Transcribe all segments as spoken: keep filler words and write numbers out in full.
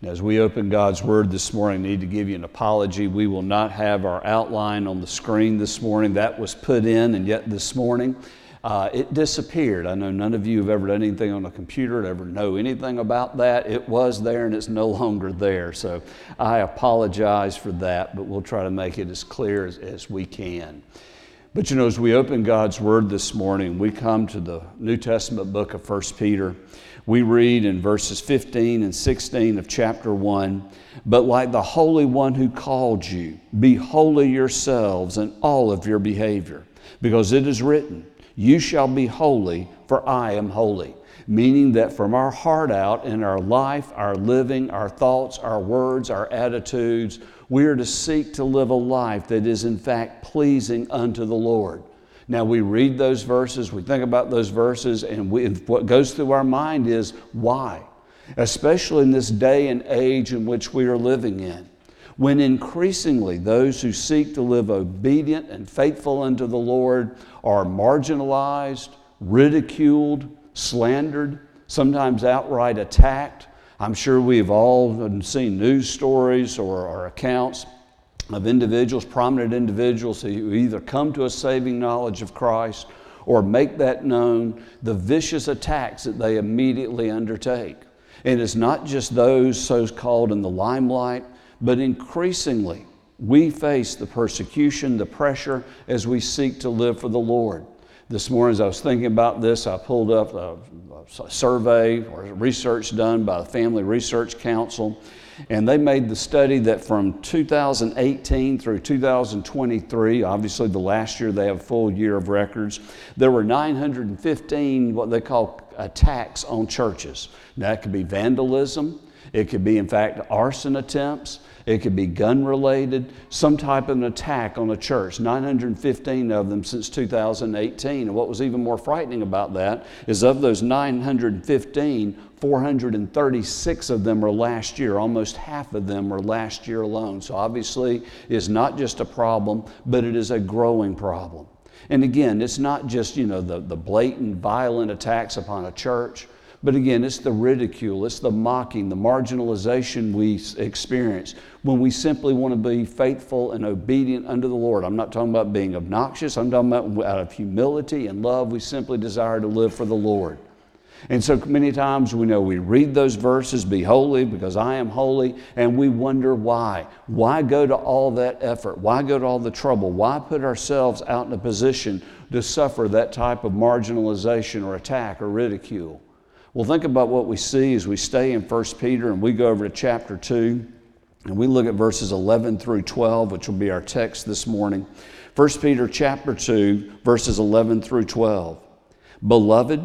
As we open God's Word this morning, I need to give you an apology. We will not have our outline on the screen this morning. That was put in, and yet this morning uh, it disappeared. I know none of you have ever done anything on a computer, ever know anything about that. It was there, and it's no longer there. So I apologize for that, but we'll try to make it as clear as, as we can. But you know, as we open God's Word this morning, we come to the New Testament book of First Peter. We read in verses fifteen and sixteen of chapter one, "But like the Holy One who called you, be holy yourselves in all of your behavior, because it is written, you shall be holy, for I am holy." Meaning that from our heart out in our life, our living, our thoughts, our words, our attitudes, we are to seek to live a life that is in fact pleasing unto the Lord. Now we read those verses, we think about those verses, and we, what goes through our mind is why? Especially in this day and age in which we are living in, when increasingly those who seek to live obedient and faithful unto the Lord are marginalized, ridiculed, slandered, sometimes outright attacked. I'm sure we've all seen news stories or, or accounts of individuals, prominent individuals who either come to a saving knowledge of Christ or make that known, the vicious attacks that they immediately undertake. And it's not just those so-called in the limelight, but increasingly we face the persecution, the pressure as we seek to live for the Lord. This morning as I was thinking about this, I pulled up a, a survey or research done by the Family Research Council, and they made the study that from two thousand eighteen through two thousand twenty-three, obviously the last year they have a full year of records, there were nine hundred fifteen what they call attacks on churches. Now, that could be vandalism, it could be in fact arson attempts, it could be gun-related, some type of an attack on a church. nine hundred fifteen of them since two thousand eighteen. And what was even more frightening about that is of those nine hundred fifteen, four hundred thirty-six of them are last year. Almost half of them were last year alone. So obviously it's not just a problem, but it is a growing problem. And again, it's not just, you know, the, the blatant, violent attacks upon a church, but again, it's the ridicule, it's the mocking, the marginalization we experience when we simply want to be faithful and obedient unto the Lord. I'm not talking about being obnoxious. I'm talking about out of humility and love, we simply desire to live for the Lord. And so many times we know we read those verses, be holy because I am holy, and we wonder why. Why go to all that effort? Why go to all the trouble? Why put ourselves out in a position to suffer that type of marginalization or attack or ridicule? Well, think about what we see as we stay in First Peter and we go over to chapter two and we look at verses eleven through twelve, which will be our text this morning. First Peter chapter two, verses eleven through twelve. "Beloved,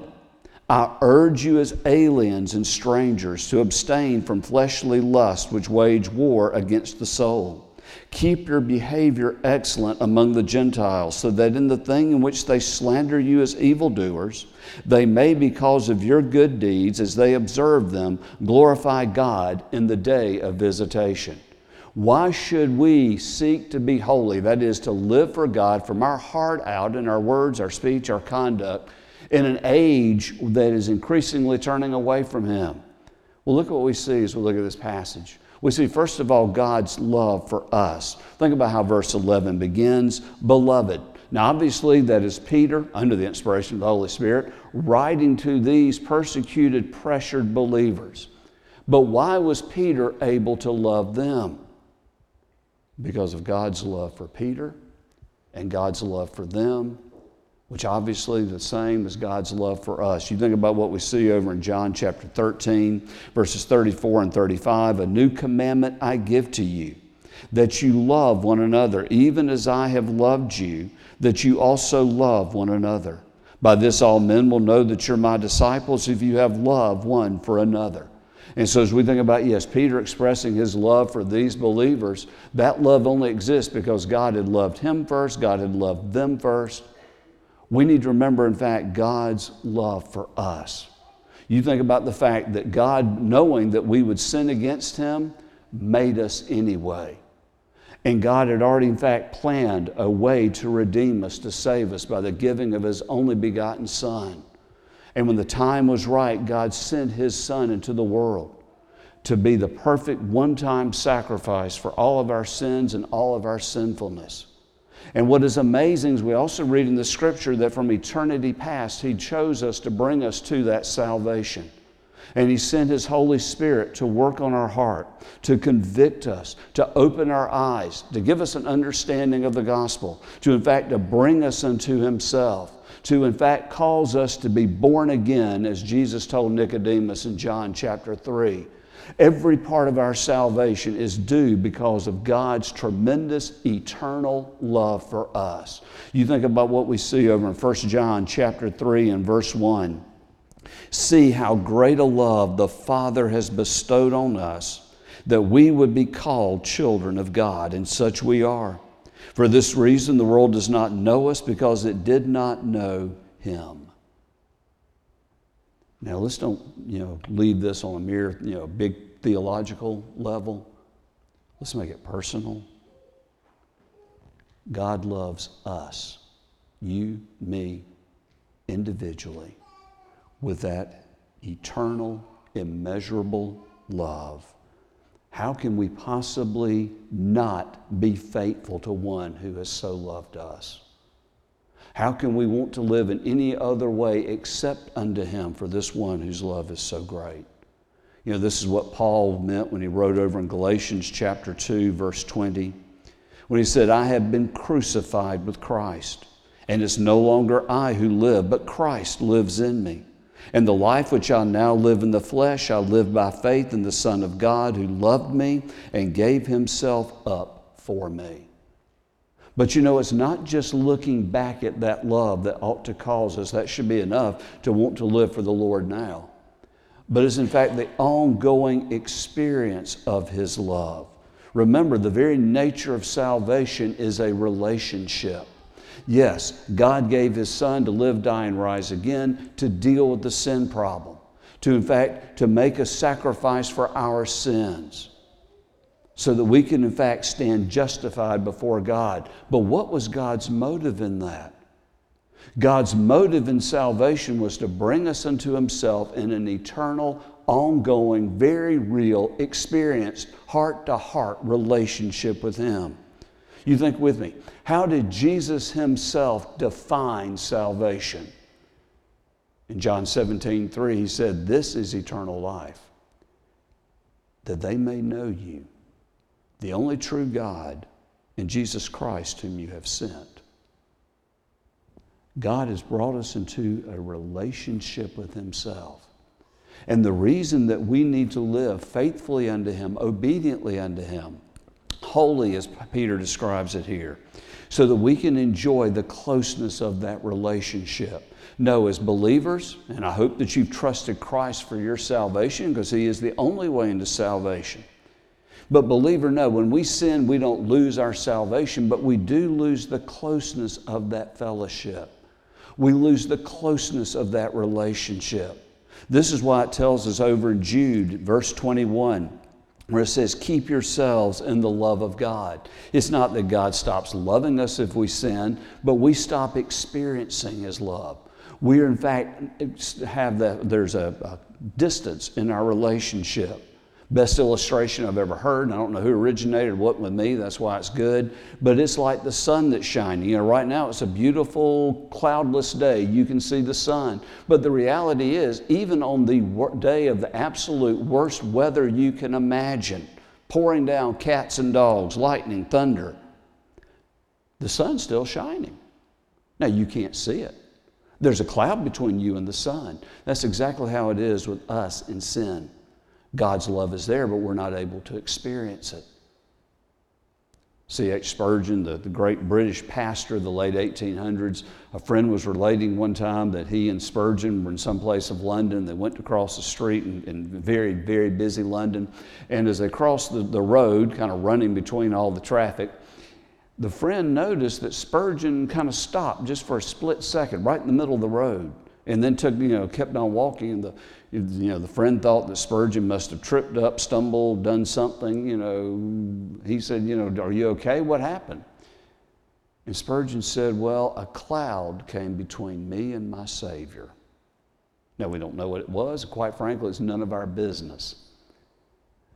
I urge you as aliens and strangers to abstain from fleshly lusts which wage war against the soul. Keep your behavior excellent among the Gentiles, so that in the thing in which they slander you as evildoers, they may, because of your good deeds, as they observe them, glorify God in the day of visitation." Why should we seek to be holy? That is, to live for God from our heart out in our words, our speech, our conduct, in an age that is increasingly turning away from Him. Well, look at what we see as we look at this passage. We see, first of all, God's love for us. Think about how verse eleven begins, "Beloved." Now, obviously, that is Peter, under the inspiration of the Holy Spirit, writing to these persecuted, pressured believers. But why was Peter able to love them? Because of God's love for Peter and God's love for them, which obviously is the same as God's love for us. You think about what we see over in John chapter thirteen, verses thirty-four and thirty-five. "A new commandment I give to you, that you love one another, even as I have loved you, that you also love one another. By this all men will know that you're my disciples, if you have love one for another." And so as we think about, yes, Peter expressing his love for these believers, that love only exists because God had loved him first, God had loved them first. We need to remember, in fact, God's love for us. You think about the fact that God, knowing that we would sin against Him, made us anyway. And God had already, in fact, planned a way to redeem us, to save us by the giving of His only begotten Son. And when the time was right, God sent His Son into the world to be the perfect one-time sacrifice for all of our sins and all of our sinfulness. And what is amazing is we also read in the Scripture that from eternity past, He chose us to bring us to that salvation. And He sent His Holy Spirit to work on our heart, to convict us, to open our eyes, to give us an understanding of the gospel, to in fact to bring us unto Himself, to in fact cause us to be born again, as Jesus told Nicodemus in John chapter three. Every part of our salvation is due because of God's tremendous eternal love for us. You think about what we see over in First John chapter three and verse one. See how great a love the Father has bestowed on us, that we would be called children of God, and such we are. For this reason the world does not know us, because it did not know Him. Now let's don't, you know, leave this on a mere, you know, big theological level. Let's make it personal. God loves us, you, me, individually, with that eternal, immeasurable love. How can we possibly not be faithful to one who has so loved us? How can we want to live in any other way except unto Him for this one whose love is so great? You know, this is what Paul meant when he wrote over in Galatians chapter two, verse twenty, when he said, I have been crucified with Christ, and it's no longer I who live, but Christ lives in me. And the life which I now live in the flesh, I live by faith in the Son of God, who loved me and gave Himself up for me. But you know, it's not just looking back at that love that ought to cause us. That should be enough to want to live for the Lord now. But it's in fact the ongoing experience of His love. Remember, the very nature of salvation is a relationship. Yes, God gave His Son to live, die, and rise again to deal with the sin problem. To, in fact, to make a sacrifice for our sins, so that we can, in fact, stand justified before God. But what was God's motive in that? God's motive in salvation was to bring us unto Himself in an eternal, ongoing, very real, experienced, heart-to-heart relationship with Him. You think with me, how did Jesus Himself define salvation? In John seventeen three, He said, this is eternal life, that they may know You, the only true God, and Jesus Christ whom You have sent. God has brought us into a relationship with Himself. And the reason that we need to live faithfully unto Him, obediently unto Him, holy as Peter describes it here, so that we can enjoy the closeness of that relationship. No, as believers, and I hope that you've trusted Christ for your salvation, because He is the only way into salvation. But believer, no, when we sin, we don't lose our salvation, but we do lose the closeness of that fellowship. We lose the closeness of that relationship. This is why it tells us over in Jude, verse twenty-one, where it says, keep yourselves in the love of God. It's not that God stops loving us if we sin, but we stop experiencing His love. We are, in fact, have that, there's a, a distance in our relationship. Best illustration I've ever heard, and I don't know who originated what with me, that's why it's good, but it's like the sun that's shining. You know, right now it's a beautiful cloudless day. You can see the sun. But the reality is, even on the day of the absolute worst weather you can imagine, pouring down cats and dogs, lightning, thunder, the sun's still shining. Now, you can't see it. There's a cloud between you and the sun. That's exactly how it is with us in sin. God's love is there, but we're not able to experience it. C H Spurgeon, the, the great British pastor of the late eighteen hundreds, a friend was relating one time that he and Spurgeon were in some place of London. They went across the street in, in very, very busy London. And as they crossed the, the road, kind of running between all the traffic, the friend noticed that Spurgeon kind of stopped just for a split second right in the middle of the road, and then took, you know, kept on walking. And the, you know, the friend thought that Spurgeon must have tripped up, stumbled, done something. You know, he said, you know, are you okay? What happened? And Spurgeon said, well, a cloud came between me and my Savior. Now, we don't know what it was. Quite frankly, it's none of our business.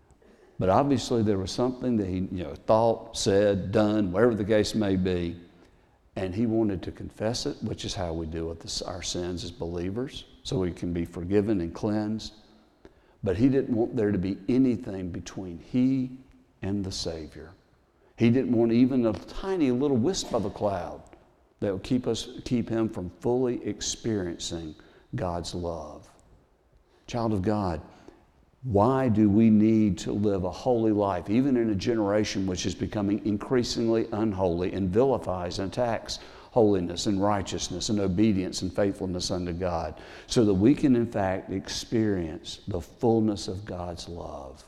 But obviously there was something that he you know, thought, said, done, whatever the case may be, and he wanted to confess it, which is how we deal with this, our sins as believers, so we can be forgiven and cleansed. But he didn't want there to be anything between he and the Savior. He didn't want even a tiny little wisp of a cloud that would keep us, keep him from fully experiencing God's love. Child of God, why do we need to live a holy life, even in a generation which is becoming increasingly unholy and vilifies and attacks holiness and righteousness and obedience and faithfulness unto God, so that we can in fact experience the fullness of God's love?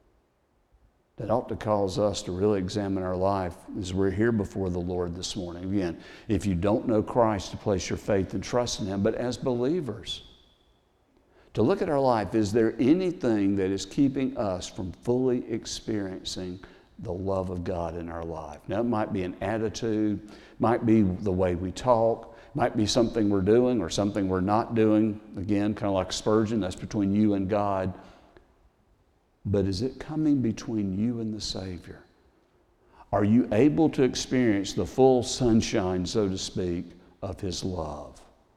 That ought to cause us to really examine our life as we're here before the Lord this morning. Again, if you don't know Christ, to place your faith and trust in him, but as believers, to look at our life, is there anything that is keeping us from fully experiencing the love of God in our life? Now, it might be an attitude, might be the way we talk, might be something we're doing or something we're not doing. Again, kind of like Spurgeon, that's between you and God. But is it coming between you and the Savior? Are you able to experience the full sunshine, so to speak, of his love?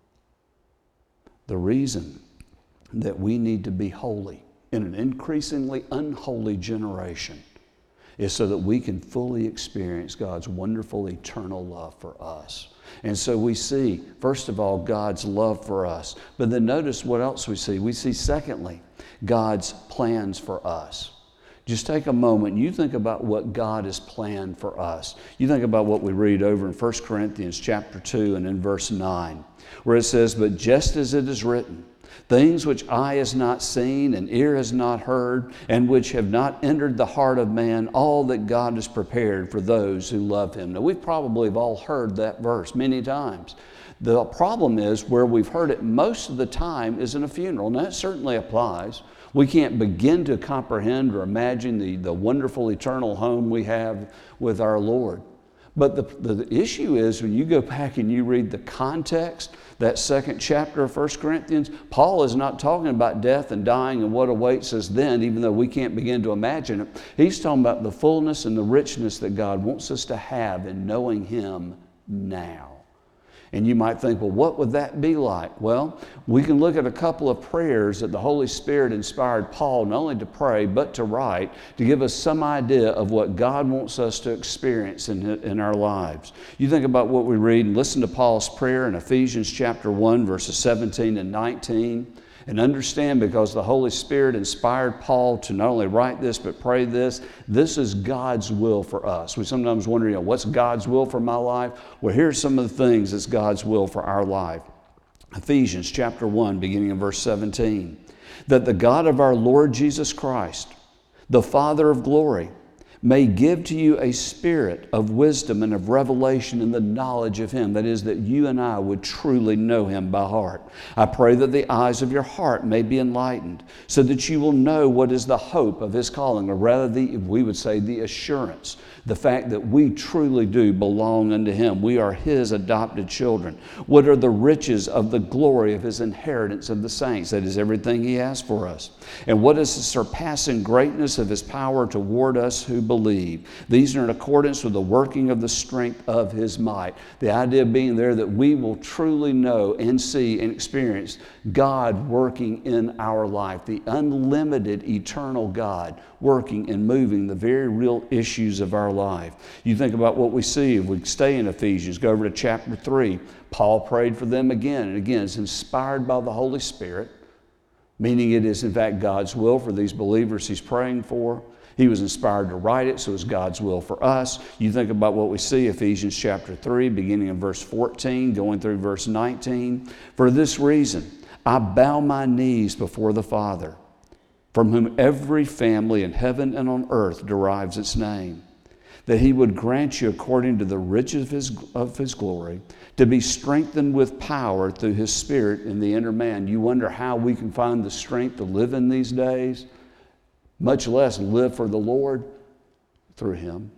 The reason that we need to be holy in an increasingly unholy generation is so that we can fully experience God's wonderful eternal love for us. And so we see, first of all, God's love for us. But then notice what else we see. We see, secondly, God's plans for us. Just take a moment and you think about what God has planned for us. You think about what we read over in First Corinthians chapter two and in verse nine, where it says, "But just as it is written, things which eye has not seen and ear has not heard, and which have not entered the heart of man, all that God has prepared for those who love him." Now, we probably have all heard that verse many times. The problem is, where we've heard it most of the time is in a funeral. Now, that certainly applies. We can't begin to comprehend or imagine the, the wonderful eternal home we have with our Lord. But the, the, the issue is, when you go back and you read the context, that second chapter of First Corinthians, Paul is not talking about death and dying and what awaits us then, even though we can't begin to imagine it. He's talking about the fullness and the richness that God wants us to have in knowing him now. And you might think, well, what would that be like? Well, we can look at a couple of prayers that the Holy Spirit inspired Paul not only to pray, but to write, to give us some idea of what God wants us to experience in, in our lives. You think about what we read and listen to Paul's prayer in Ephesians chapter one, verses seventeen and nineteen. And understand, because the Holy Spirit inspired Paul to not only write this, but pray this, this is God's will for us. We sometimes wonder, you know, what's God's will for my life? Well, here's some of the things that's God's will for our life. Ephesians chapter one, beginning in verse seventeen. "That the God of our Lord Jesus Christ, the Father of glory, may give to you a spirit of wisdom and of revelation in the knowledge of him." That is, that you and I would truly know him by heart. "I pray that the eyes of your heart may be enlightened, so that you will know what is the hope of his calling," or rather, the, we would say, the assurance, the fact that we truly do belong unto him. We are his adopted children. "What are the riches of the glory of his inheritance of the saints?" That is everything he has for us. "And what is the surpassing greatness of his power toward us who believe? These are in accordance with the working of the strength of his might." The idea being there that we will truly know and see and experience God working in our life, the unlimited eternal God working and moving the very real issues of our life. You think about what we see. If we stay in Ephesians, go over to chapter three, Paul prayed for them again and again. It's inspired by the Holy Spirit, meaning it is in fact God's will for these believers he's praying for. He was inspired to write it, so it's God's will for us. You think about what we see, Ephesians chapter three, beginning in verse fourteen, going through verse nineteen. "For this reason, I bow my knees before the Father, from whom every family in heaven and on earth derives its name, that he would grant you, according to the riches of his, of his glory, to be strengthened with power through his Spirit in the inner man." You wonder how we can find the strength to live in these days, much less live for the Lord? Through him.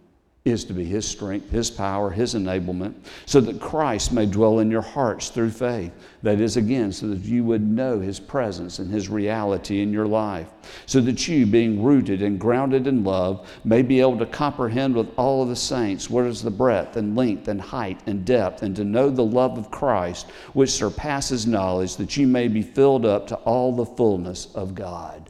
is to be His strength, His power, His enablement, so that Christ may dwell in your hearts through faith. That is, again, so that you would know His presence and His reality in your life, so that you, being rooted and grounded in love, may be able to comprehend with all of the saints what is the breadth and length and height and depth, and to know the love of Christ, which surpasses knowledge, that you may be filled up to all the fullness of God.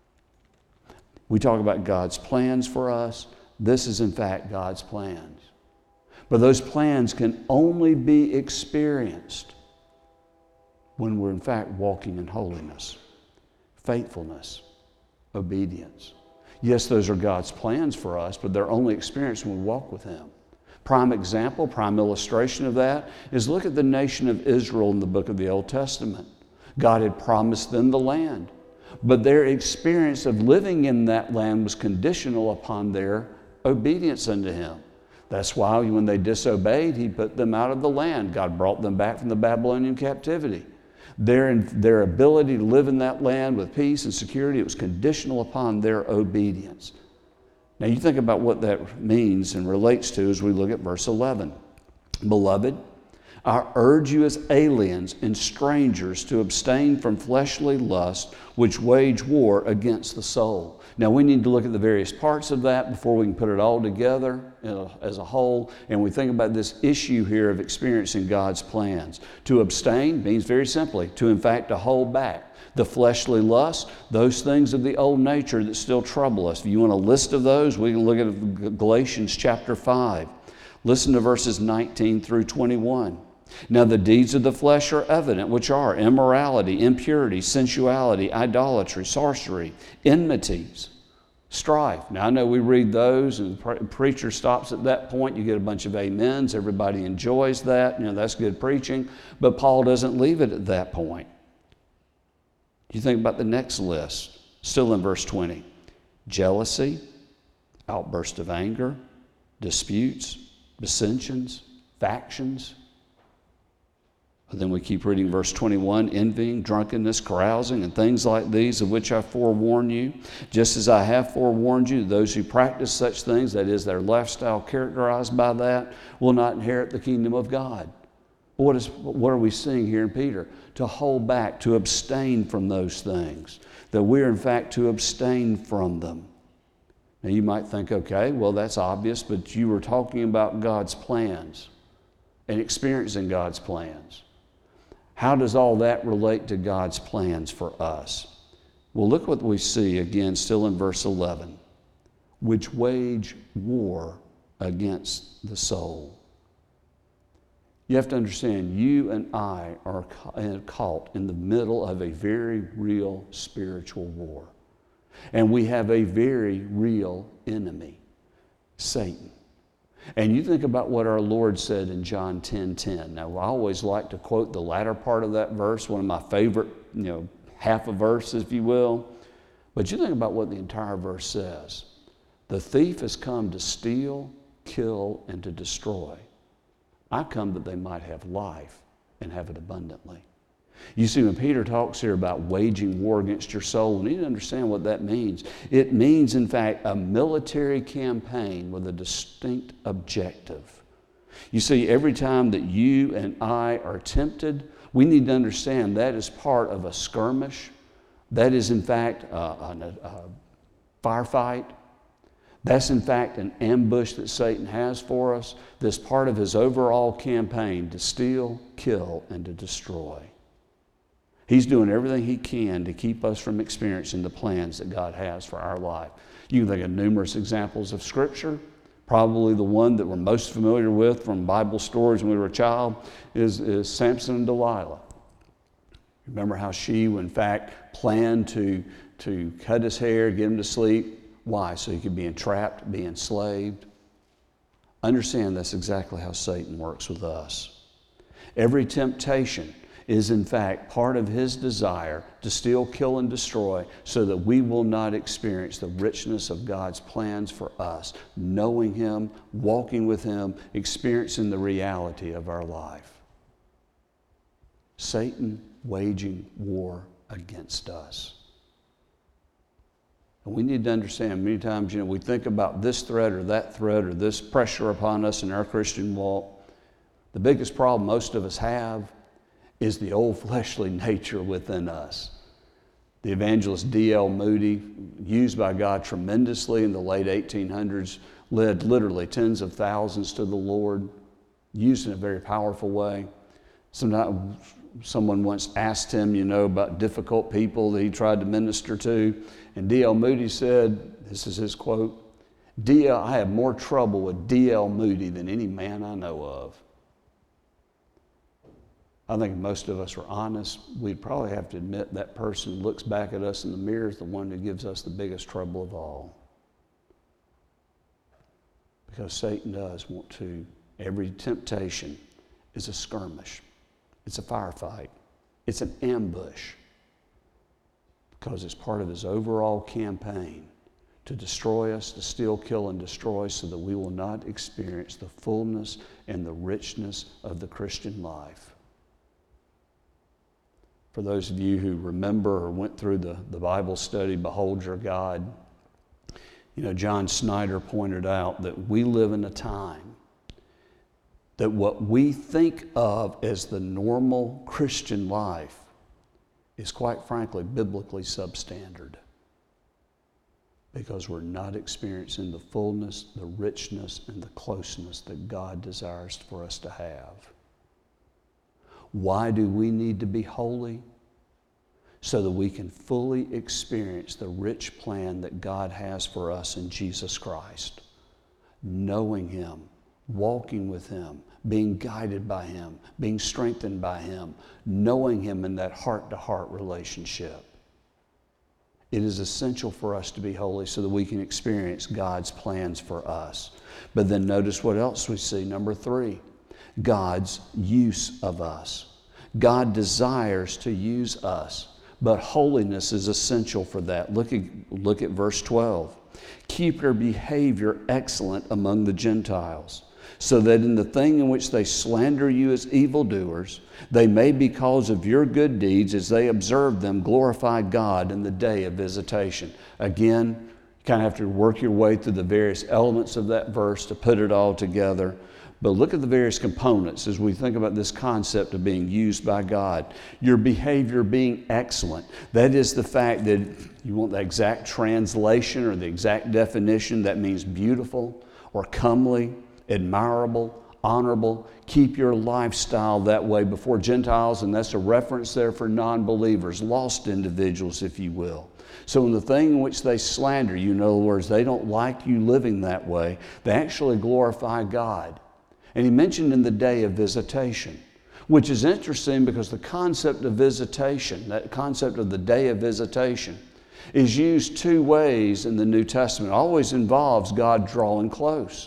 We talk about God's plans for us. This is, in fact, God's plans. But those plans can only be experienced when we're, in fact, walking in holiness, faithfulness, obedience. Yes, those are God's plans for us, but they're only experienced when we walk with Him. Prime example, prime illustration of that is look at the nation of Israel in the book of the Old Testament. God had promised them the land, but their experience of living in that land was conditional upon their obedience unto Him. That's why when they disobeyed, He put them out of the land. God brought them back from the Babylonian captivity. Their, their ability to live in that land with peace and security, it was conditional upon their obedience. Now you think about what that means and relates to as we look at verse eleven. Beloved, I urge you as aliens and strangers to abstain from fleshly lust, which wage war against the soul. Now we need to look at the various parts of that before we can put it all together as a whole. And we think about this issue here of experiencing God's plans. To abstain means very simply, to in fact to hold back. The fleshly lust, those things of the old nature that still trouble us. If you want a list of those, we can look at Galatians chapter five. Listen to verses nineteen through twenty-one. Now the deeds of the flesh are evident, which are immorality, impurity, sensuality, idolatry, sorcery, enmities, strife. Now I know we read those and the preacher stops at that point. You get a bunch of amens. Everybody enjoys that. You know, that's good preaching. But Paul doesn't leave it at that point. You think about the next list, still in verse twenty. Jealousy, outburst of anger, disputes, dissensions, factions. And then we keep reading verse twenty-one, envying, drunkenness, carousing, and things like these, of which I forewarn you. Just as I have forewarned you, those who practice such things, that is, their lifestyle characterized by that, will not inherit the kingdom of God. What is, what are we seeing here in Peter? To hold back, to abstain from those things. That we're, in fact, to abstain from them. Now you might think, okay, well that's obvious, but you were talking about God's plans and experiencing God's plans. How does all that relate to God's plans for us? Well, look what we see again, still in verse eleven. Which wage war against the soul. You have to understand, you and I are caught in the middle of a very real spiritual war. And we have a very real enemy, Satan. And you think about what our Lord said in John ten ten. Now, I always like to quote the latter part of that verse, one of my favorite, you know, half a verse, if you will. But you think about what the entire verse says. The thief has come to steal, kill, and to destroy. I come that they might have life and have it abundantly. You see, when Peter talks here about waging war against your soul, we need to understand what that means. It means, in fact, a military campaign with a distinct objective. You see, every time that you and I are tempted, we need to understand that is part of a skirmish. That is, in fact, a, a, a firefight. That's, in fact, an ambush that Satan has for us. That's part of his overall campaign to steal, kill, and to destroy. He's doing everything he can to keep us from experiencing the plans that God has for our life. You can think of numerous examples of Scripture. Probably the one that we're most familiar with from Bible stories when we were a child is, is Samson and Delilah. Remember how she, in fact, planned to, to cut his hair, get him to sleep. Why? So he could be entrapped, be enslaved. Understand that's exactly how Satan works with us. Every temptation is in fact part of his desire to steal, kill, and destroy so that we will not experience the richness of God's plans for us, knowing Him, walking with Him, experiencing the reality of our life. Satan waging war against us. And we need to understand many times, you know, we think about this threat or that threat or this pressure upon us in our Christian walk. The biggest problem most of us have is the old fleshly nature within us. The evangelist D L Moody, used by God tremendously in the late eighteen hundreds, led literally tens of thousands to the Lord, used in a very powerful way. Sometimes someone once asked him, you know, about difficult people that he tried to minister to, and D L Moody said, this is his quote, D L, I have more trouble with D L Moody than any man I know of. I think if most of us were honest, we'd probably have to admit that person looks back at us in the mirror as the one who gives us the biggest trouble of all. Because Satan does want to, every temptation is a skirmish. It's a firefight. It's an ambush. Because it's part of his overall campaign to destroy us, to steal, kill, and destroy so that we will not experience the fullness and the richness of the Christian life. For those of you who remember or went through the, the Bible study, Behold Your God, you know, John Snyder pointed out that we live in a time that what we think of as the normal Christian life is quite frankly biblically substandard, because we're not experiencing the fullness, the richness, and the closeness that God desires for us to have. Why do we need to be holy? So that we can fully experience the rich plan that God has for us in Jesus Christ. Knowing Him, walking with Him, being guided by Him, being strengthened by Him, knowing Him in that heart-to-heart relationship. It is essential for us to be holy so that we can experience God's plans for us. But then notice what else we see. Number three, God's use of us. God desires to use us, but holiness is essential for that. Look at, look at verse twelve. Keep your behavior excellent among the Gentiles, so that in the thing in which they slander you as evildoers, they may, because of your good deeds, as they observe them, glorify God in the day of visitation. Again, you kind of have to work your way through the various elements of that verse to put it all together. But look at the various components as we think about this concept of being used by God. Your behavior being excellent. That is the fact that you want the exact translation or the exact definition. That means beautiful or comely, admirable, honorable. Keep your lifestyle that way before Gentiles, and that's a reference there for non-believers, lost individuals, if you will. So in the thing in which they slander you, in other words, they don't like you living that way, they actually glorify God. And he mentioned in the day of visitation, which is interesting because the concept of visitation, that concept of the day of visitation, is used two ways in the New Testament. It always involves God drawing close,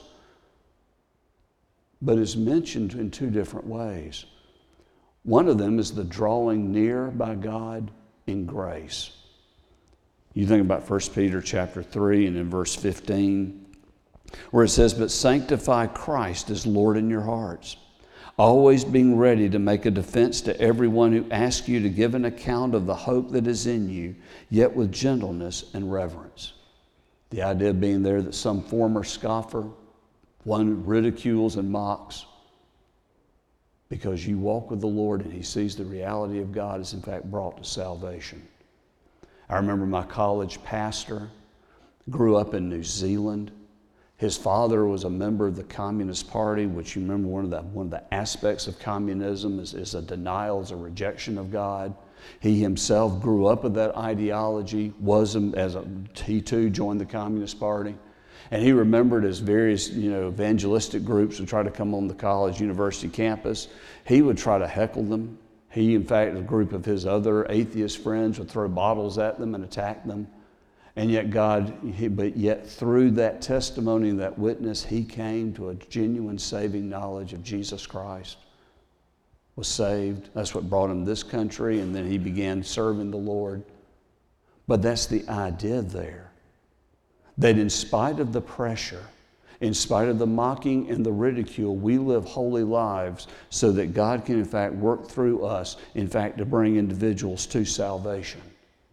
but is mentioned in two different ways. One of them is the drawing near by God in grace. You think about First Peter chapter three and in verse fifteen, where it says, but sanctify Christ as Lord in your hearts, always being ready to make a defense to everyone who asks you to give an account of the hope that is in you, yet with gentleness and reverence. The idea being there that some former scoffer, one ridicules and mocks, because you walk with the Lord and he sees the reality of God is in fact brought to salvation. I remember my college pastor grew up in New Zealand. His father was a member of the Communist Party, which you remember one of the, one of the aspects of communism is, is a denial, is a rejection of God. He himself grew up with that ideology, was as a, he too joined the Communist Party. And he remembered as various, you know, evangelistic groups would try to come on the college, university campus, he would try to heckle them. He, in fact, a group of his other atheist friends would throw bottles at them and attack them. And yet God, he, but yet through that testimony and that witness, he came to a genuine saving knowledge of Jesus Christ, was saved. That's what brought him to this country, and then he began serving the Lord. But that's the idea there, that in spite of the pressure, in spite of the mocking and the ridicule, we live holy lives so that God can in fact work through us, in fact, to bring individuals to salvation.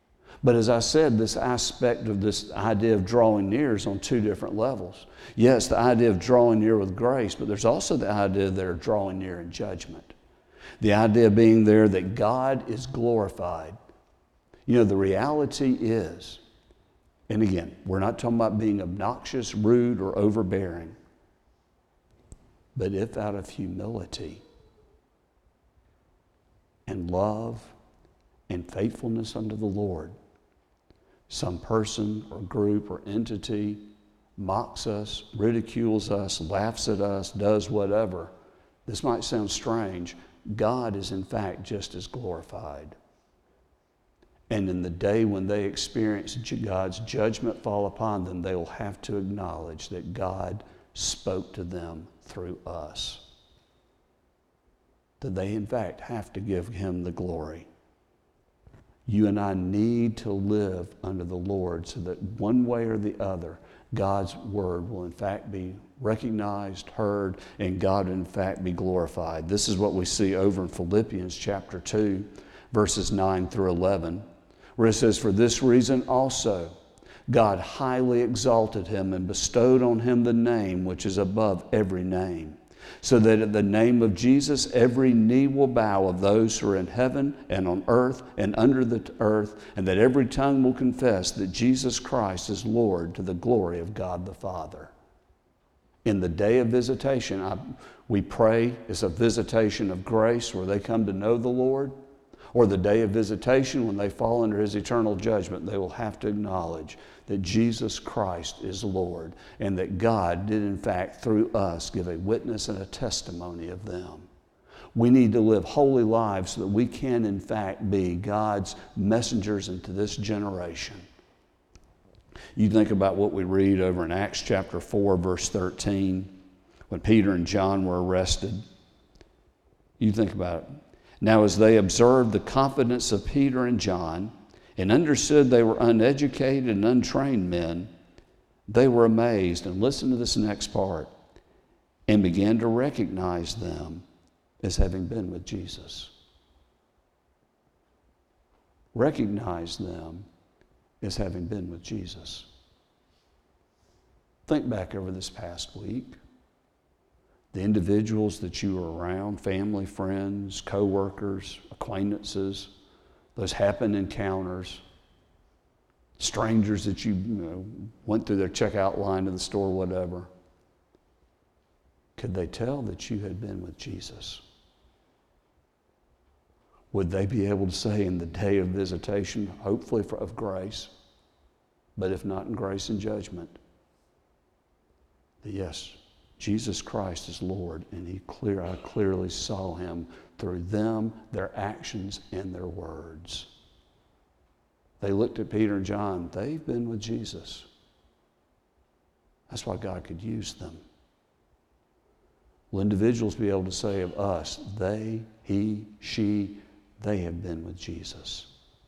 But as I said, this aspect of this idea of drawing near is on two different levels. Yes, the idea of drawing near with grace, but there's also the idea that they're drawing near in judgment. The idea being there that God is glorified. You know, the reality is, and again, we're not talking about being obnoxious, rude, or overbearing. But if out of humility and love and faithfulness unto the Lord, some person or group or entity mocks us, ridicules us, laughs at us, does whatever, this might sound strange, God is in fact just as glorified. And in the day when they experience God's judgment fall upon them, they will have to acknowledge that God spoke to them through us. That they in fact have to give Him the glory. You and I need to live under the Lord so that one way or the other, God's word will in fact be recognized, heard, and God will in fact be glorified. This is what we see over in Philippians chapter two, verses nine through eleven, where it says, "For this reason also God highly exalted Him and bestowed on Him the name which is above every name, so that at the name of Jesus every knee will bow of those who are in heaven and on earth and under the earth, and that every tongue will confess that Jesus Christ is Lord, to the glory of God the Father." In the day of visitation, I, we pray it's a visitation of grace where they come to know the Lord, or the day of visitation when they fall under His eternal judgment, they will have to acknowledge that Jesus Christ is Lord and that God did in fact through us give a witness and a testimony of them. We need to live holy lives so that we can in fact be God's messengers into this generation. You think about what we read over in Acts chapter four, verse thirteen, when Peter and John were arrested. You think about it. "Now as they observed the confidence of Peter and John, and understood they were uneducated and untrained men, they were amazed," and listen to this next part, "and began to recognize them as having been with Jesus." Recognize them as having been with Jesus. Think back over this past week. The individuals that you were around, family, friends, co-workers, acquaintances, those happen encounters, strangers that you, you know, went through their checkout line of the store, whatever. Could they tell that you had been with Jesus? Would they be able to say in the day of visitation, hopefully for, of grace, but if not in grace and judgment, that yes, Jesus Christ is Lord, and he clear, I clearly saw Him through them, their actions, and their words. They looked at Peter and John. They've been with Jesus. That's why God could use them. Will individuals be able to say of us, they, he, she, they have been with Jesus?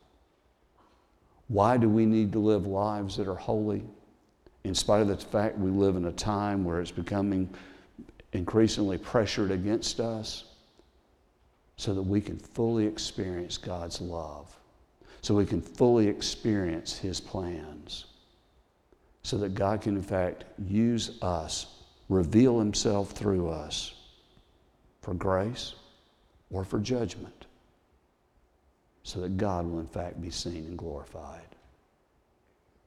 Why do we need to live lives that are holy? In spite of the fact we live in a time where it's becoming increasingly pressured against us, so that we can fully experience God's love, so we can fully experience His plans, so that God can in fact use us, reveal Himself through us for grace or for judgment, so that God will in fact be seen and glorified.